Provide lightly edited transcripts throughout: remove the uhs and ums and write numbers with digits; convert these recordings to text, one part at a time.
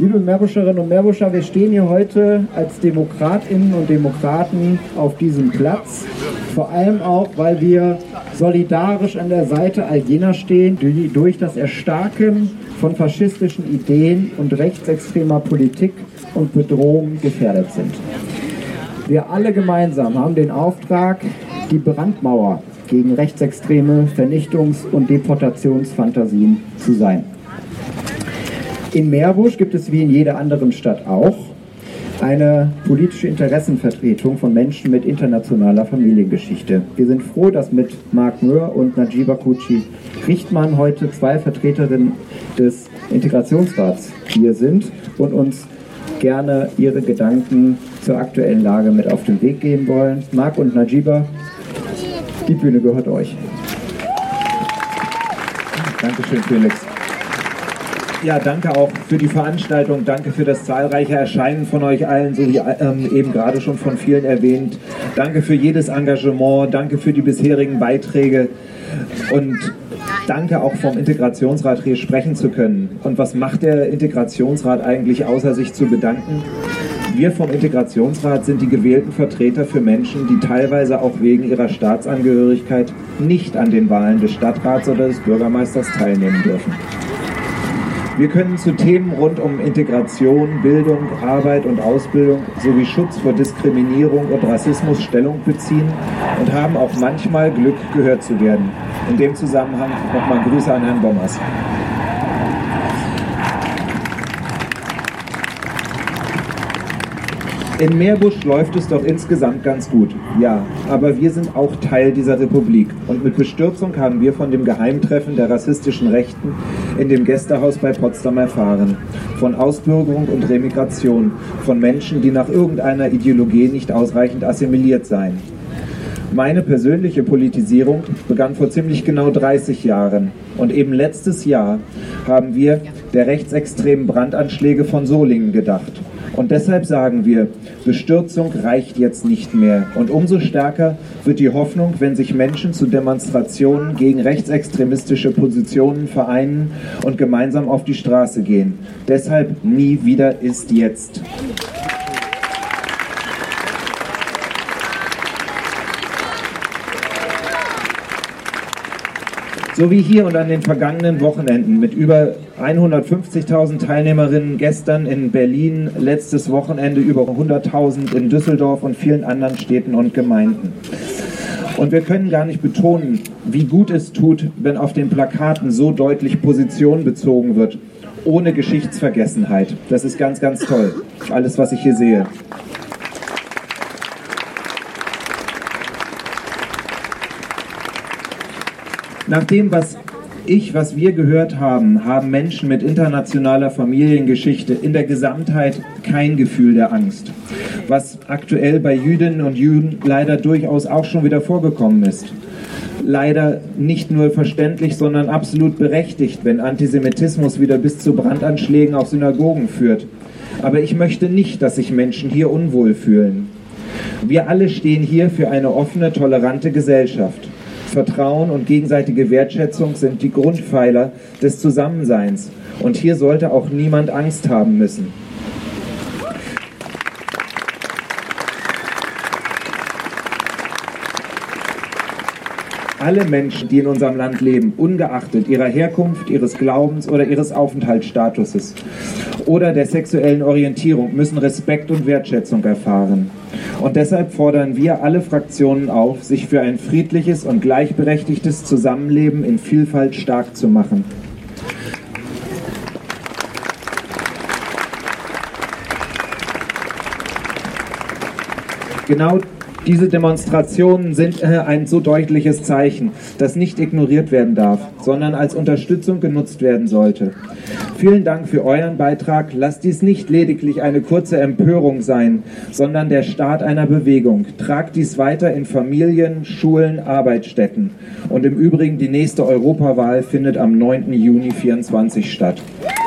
Liebe Meerbuscherinnen und Meerbuscher, wir stehen hier heute als Demokratinnen und Demokraten auf diesem Platz. Vor allem auch, weil wir solidarisch an der Seite all jener stehen, die durch das Erstarken von faschistischen Ideen und rechtsextremer Politik und Bedrohung gefährdet sind. Wir alle gemeinsam haben den Auftrag, die Brandmauer gegen rechtsextreme Vernichtungs- und Deportationsfantasien zu sein. In Meerbusch gibt es wie in jeder anderen Stadt auch eine politische Interessenvertretung von Menschen mit internationaler Familiengeschichte. Wir sind froh, dass mit Marc Möhr und Najiba Kouchi-Richtmann heute zwei Vertreterinnen des Integrationsrats hier sind und uns gerne ihre Gedanken zur aktuellen Lage mit auf den Weg geben wollen. Marc und Najiba, die Bühne gehört euch. Dankeschön, Felix. Ja, danke auch für die Veranstaltung, danke für das zahlreiche Erscheinen von euch allen, so wie eben gerade schon von vielen erwähnt. Danke für jedes Engagement, danke für die bisherigen Beiträge und danke auch vom Integrationsrat hier sprechen zu können. Und was macht der Integrationsrat eigentlich, außer sich zu bedanken? Wir vom Integrationsrat sind die gewählten Vertreter für Menschen, die teilweise auch wegen ihrer Staatsangehörigkeit nicht an den Wahlen des Stadtrats oder des Bürgermeisters teilnehmen dürfen. Wir können zu Themen rund um Integration, Bildung, Arbeit und Ausbildung sowie Schutz vor Diskriminierung und Rassismus Stellung beziehen und haben auch manchmal Glück, gehört zu werden. In dem Zusammenhang nochmal Grüße an Herrn Bommers. In Meerbusch läuft es doch insgesamt ganz gut. Ja, aber wir sind auch Teil dieser Republik. Und mit Bestürzung haben wir von dem Geheimtreffen der rassistischen Rechten in dem Gästehaus bei Potsdam erfahren. Von Ausbürgerung und Remigration. Von Menschen, die nach irgendeiner Ideologie nicht ausreichend assimiliert seien. Meine persönliche Politisierung begann vor ziemlich genau 30 Jahren. Und eben letztes Jahr haben wir der rechtsextremen Brandanschläge von Solingen gedacht. Und deshalb sagen wir, Bestürzung reicht jetzt nicht mehr. Und umso stärker wird die Hoffnung, wenn sich Menschen zu Demonstrationen gegen rechtsextremistische Positionen vereinen und gemeinsam auf die Straße gehen. Deshalb nie wieder ist jetzt. So wie hier und an den vergangenen Wochenenden mit über 150.000 Teilnehmerinnen gestern in Berlin, letztes Wochenende über 100.000 in Düsseldorf und vielen anderen Städten und Gemeinden. Und wir können gar nicht betonen, wie gut es tut, wenn auf den Plakaten so deutlich Position bezogen wird, ohne Geschichtsvergessenheit. Das ist ganz, ganz toll, alles, was ich hier sehe. Nach dem, was wir gehört haben, haben Menschen mit internationaler Familiengeschichte in der Gesamtheit kein Gefühl der Angst. Was aktuell bei Jüdinnen und Juden leider durchaus auch schon wieder vorgekommen ist. Leider nicht nur verständlich, sondern absolut berechtigt, wenn Antisemitismus wieder bis zu Brandanschlägen auf Synagogen führt. Aber ich möchte nicht, dass sich Menschen hier unwohl fühlen. Wir alle stehen hier für eine offene, tolerante Gesellschaft. Vertrauen und gegenseitige Wertschätzung sind die Grundpfeiler des Zusammenseins. Und hier sollte auch niemand Angst haben müssen. Alle Menschen, die in unserem Land leben, ungeachtet ihrer Herkunft, ihres Glaubens oder ihres Aufenthaltsstatuses oder der sexuellen Orientierung, müssen Respekt und Wertschätzung erfahren. Und deshalb fordern wir alle Fraktionen auf, sich für ein friedliches und gleichberechtigtes Zusammenleben in Vielfalt stark zu machen. Genau diese Demonstrationen sind ein so deutliches Zeichen, das nicht ignoriert werden darf, sondern als Unterstützung genutzt werden sollte. Vielen Dank für euren Beitrag. Lasst dies nicht lediglich eine kurze Empörung sein, sondern der Start einer Bewegung. Tragt dies weiter in Familien, Schulen, Arbeitsstätten. Und im Übrigen, die nächste Europawahl findet am 9. Juni 2024 statt.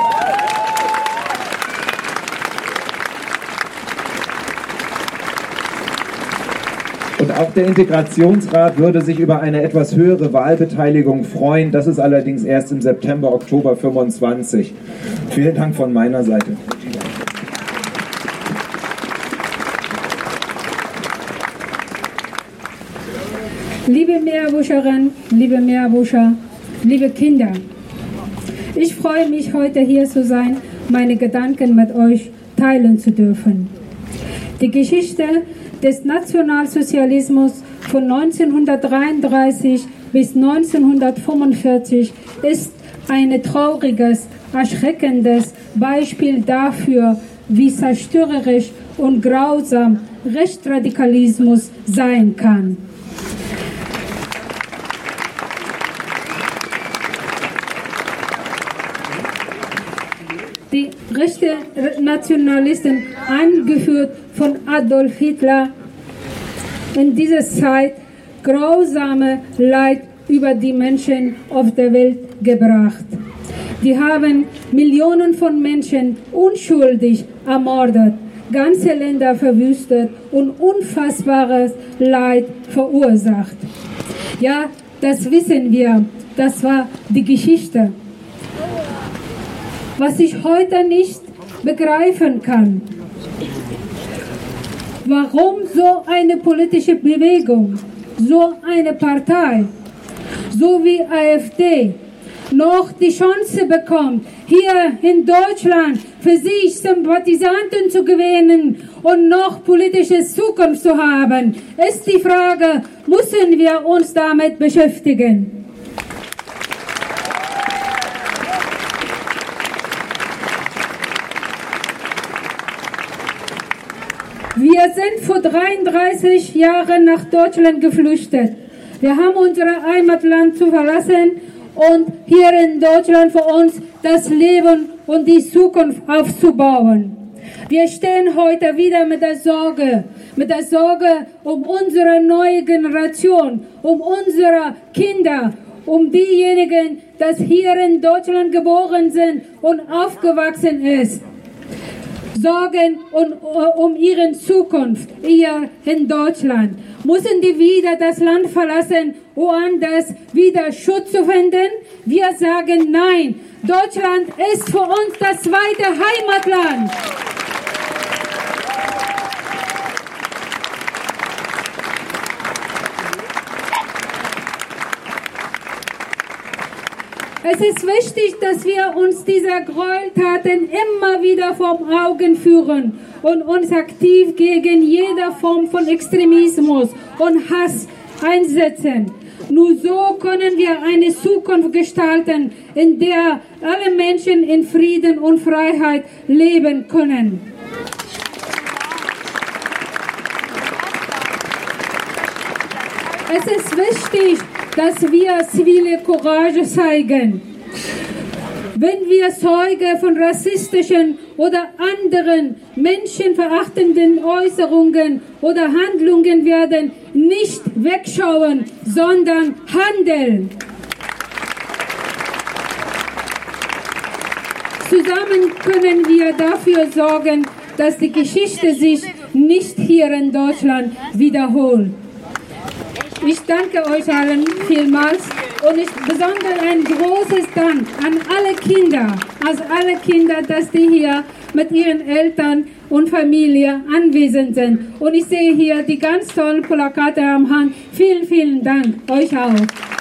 Und auch der Integrationsrat würde sich über eine etwas höhere Wahlbeteiligung freuen. Das ist allerdings erst im September, Oktober 25. Vielen Dank von meiner Seite. Liebe Meerbuscherinnen, liebe Meerbuscher, liebe Kinder, ich freue mich, heute hier zu sein, meine Gedanken mit euch teilen zu dürfen. Die Geschichte des Nationalsozialismus von 1933 bis 1945 ist ein trauriges, erschreckendes Beispiel dafür, wie zerstörerisch und grausam Rechtsradikalismus sein kann. Die Rechtsnationalisten, angeführt von Adolf Hitler, in dieser Zeit grausame Leid über die Menschen auf der Welt gebracht. Die haben Millionen von Menschen unschuldig ermordet, ganze Länder verwüstet und unfassbares Leid verursacht. Ja, das wissen wir, das war die Geschichte. Was ich heute nicht begreifen kann, warum so eine politische Bewegung, so eine Partei, so wie AfD, noch die Chance bekommt, hier in Deutschland für sich Sympathisanten zu gewinnen und noch politische Zukunft zu haben, ist die Frage, müssen wir uns damit beschäftigen? Wir sind vor 33 Jahren nach Deutschland geflüchtet. Wir haben unser Heimatland zu verlassen und hier in Deutschland für uns das Leben und die Zukunft aufzubauen. Wir stehen heute wieder mit der Sorge um unsere neue Generation, um unsere Kinder, um diejenigen, die hier in Deutschland geboren sind und aufgewachsen ist. Sorgen um ihre Zukunft hier in Deutschland. Müssen die wieder das Land verlassen, woanders wieder Schutz zu finden? Wir sagen nein. Deutschland ist für uns das zweite Heimatland. Es ist wichtig, dass wir uns dieser Gräueltaten immer wieder vor Augen führen und uns aktiv gegen jede Form von Extremismus und Hass einsetzen. Nur so können wir eine Zukunft gestalten, in der alle Menschen in Frieden und Freiheit leben können. Es ist wichtig, dass wir zivile Courage zeigen. Wenn wir Zeuge von rassistischen oder anderen menschenverachtenden Äußerungen oder Handlungen werden, nicht wegschauen, sondern handeln. Zusammen können wir dafür sorgen, dass die Geschichte sich nicht hier in Deutschland wiederholt. Ich danke euch allen vielmals und besonders ein großes Dank an alle Kinder, dass die hier mit ihren Eltern und Familie anwesend sind. Und ich sehe hier die ganz tollen Plakate am Hang. Vielen, vielen Dank. Euch auch.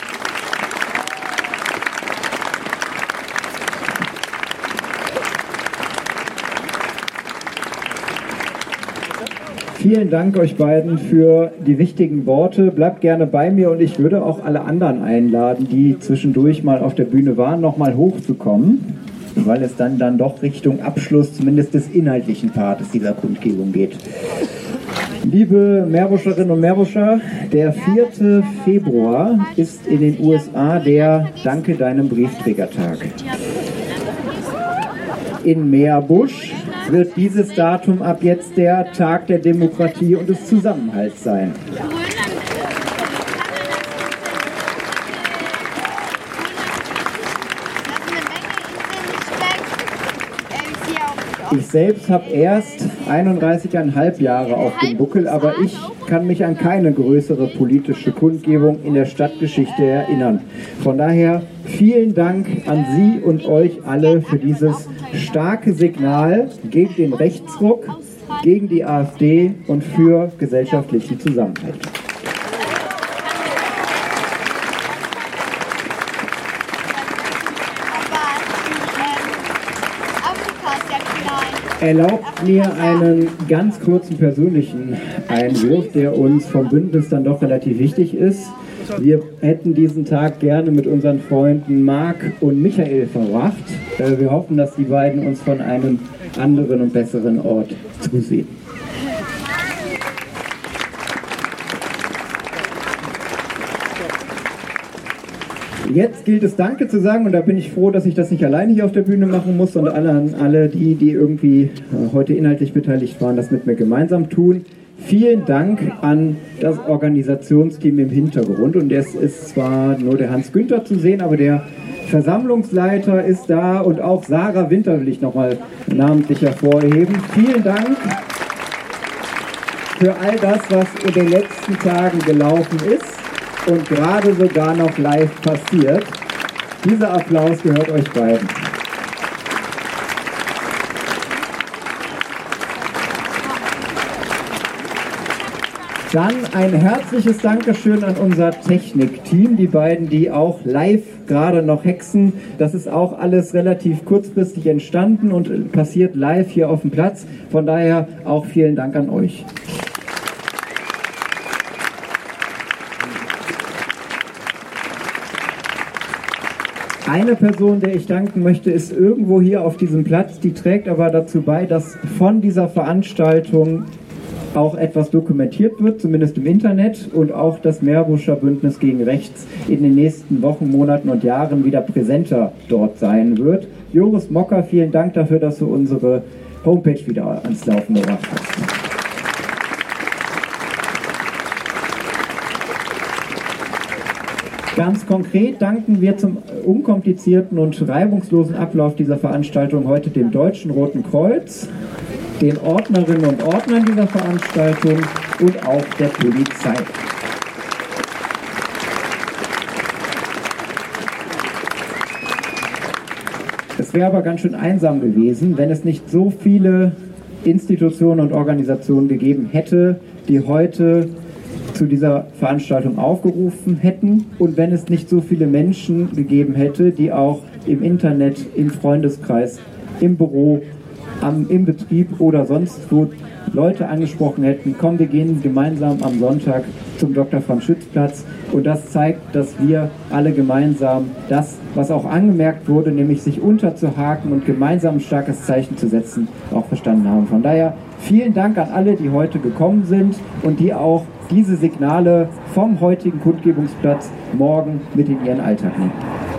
Vielen Dank euch beiden für die wichtigen Worte. Bleibt gerne bei mir und ich würde auch alle anderen einladen, die zwischendurch mal auf der Bühne waren, noch mal hochzukommen, weil es dann doch Richtung Abschluss zumindest des inhaltlichen Partes dieser Kundgebung geht. Liebe Meerbuscherinnen und Meerbuscher, der 4. Februar ist in den USA der Danke deinem Briefträgertag. In Meerbusch wird dieses Datum ab jetzt der Tag der Demokratie und des Zusammenhalts sein. Ich selbst habe erst 31,5 Jahre auf dem Buckel, aber ich kann mich an keine größere politische Kundgebung in der Stadtgeschichte erinnern. Von daher vielen Dank an Sie und euch alle für dieses starke Signal gegen den Rechtsruck, gegen die AfD und für gesellschaftlichen Zusammenhalt. Erlaubt mir einen ganz kurzen persönlichen Einwurf, der uns vom Bündnis dann doch relativ wichtig ist. Wir hätten diesen Tag gerne mit unseren Freunden Marc und Michael verbracht. Wir hoffen, dass die beiden uns von einem anderen und besseren Ort zusehen. Jetzt gilt es Danke zu sagen und da bin ich froh, dass ich das nicht alleine hier auf der Bühne machen muss, sondern alle die irgendwie heute inhaltlich beteiligt waren, das mit mir gemeinsam tun. Vielen Dank an das Organisationsteam im Hintergrund und es ist zwar nur der Hans Günther zu sehen, aber der Versammlungsleiter ist da und auch Sarah Winter will ich nochmal namentlich hervorheben. Vielen Dank für all das, was in den letzten Tagen gelaufen ist und gerade sogar noch live passiert. Dieser Applaus gehört euch beiden. Dann ein herzliches Dankeschön an unser Technikteam, die beiden, die auch live gerade noch hexen. Das ist auch alles relativ kurzfristig entstanden und passiert live hier auf dem Platz. Von daher auch vielen Dank an euch. Eine Person, der ich danken möchte, ist irgendwo hier auf diesem Platz. Die trägt aber dazu bei, dass von dieser Veranstaltung auch etwas dokumentiert wird, zumindest im Internet, und auch das Meerbuscher Bündnis gegen Rechts in den nächsten Wochen, Monaten und Jahren wieder präsenter dort sein wird. Joris Mocker, vielen Dank dafür, dass du unsere Homepage wieder ans Laufen gebracht hast. Ganz konkret danken wir zum unkomplizierten und reibungslosen Ablauf dieser Veranstaltung heute dem Deutschen Roten Kreuz, den Ordnerinnen und Ordnern dieser Veranstaltung und auch der Polizei. Es wäre aber ganz schön einsam gewesen, wenn es nicht so viele Institutionen und Organisationen gegeben hätte, die heute zu dieser Veranstaltung aufgerufen hätten und wenn es nicht so viele Menschen gegeben hätte, die auch im Internet, im Freundeskreis, im Büro, im Betrieb oder sonst wo Leute angesprochen hätten, komm, wir gehen gemeinsam am Sonntag zum Dr. Franz-Schütz-Platz und das zeigt, dass wir alle gemeinsam das, was auch angemerkt wurde, nämlich sich unterzuhaken und gemeinsam ein starkes Zeichen zu setzen, auch verstanden haben. Von daher vielen Dank an alle, die heute gekommen sind und die auch diese Signale vom heutigen Kundgebungsplatz morgen mit in ihren Alltag nehmen.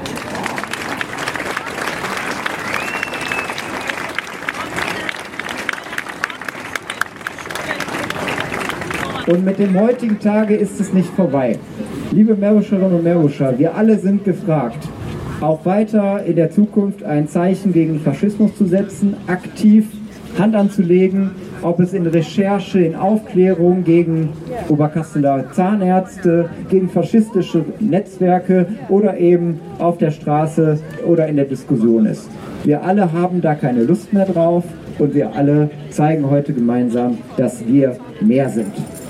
Und mit dem heutigen Tage ist es nicht vorbei. Liebe Meerbuscherinnen und Meerbuscher, wir alle sind gefragt, auch weiter in der Zukunft ein Zeichen gegen Faschismus zu setzen, aktiv Hand anzulegen, ob es in Recherche, in Aufklärung gegen Oberkasseler Zahnärzte, gegen faschistische Netzwerke oder eben auf der Straße oder in der Diskussion ist. Wir alle haben da keine Lust mehr drauf und wir alle zeigen heute gemeinsam, dass wir mehr sind.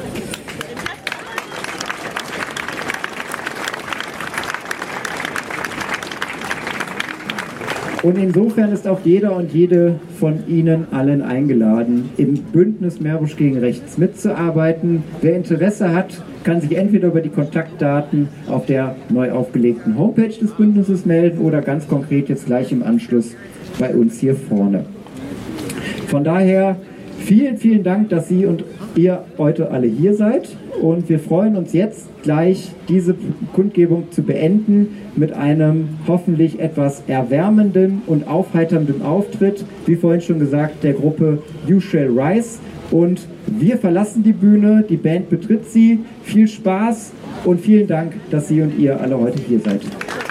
Und insofern ist auch jeder und jede von Ihnen allen eingeladen, im Bündnis Meerbusch gegen Rechts mitzuarbeiten. Wer Interesse hat, kann sich entweder über die Kontaktdaten auf der neu aufgelegten Homepage des Bündnisses melden oder ganz konkret jetzt gleich im Anschluss bei uns hier vorne. Von daher vielen, vielen Dank, dass Sie und ihr heute alle hier seid. Und wir freuen uns jetzt gleich, diese Kundgebung zu beenden mit einem hoffentlich etwas erwärmenden und aufheiternden Auftritt, wie vorhin schon gesagt, der Gruppe You Shall Rise. Und wir verlassen die Bühne, die Band betritt sie. Viel Spaß und vielen Dank, dass Sie und ihr alle heute hier seid.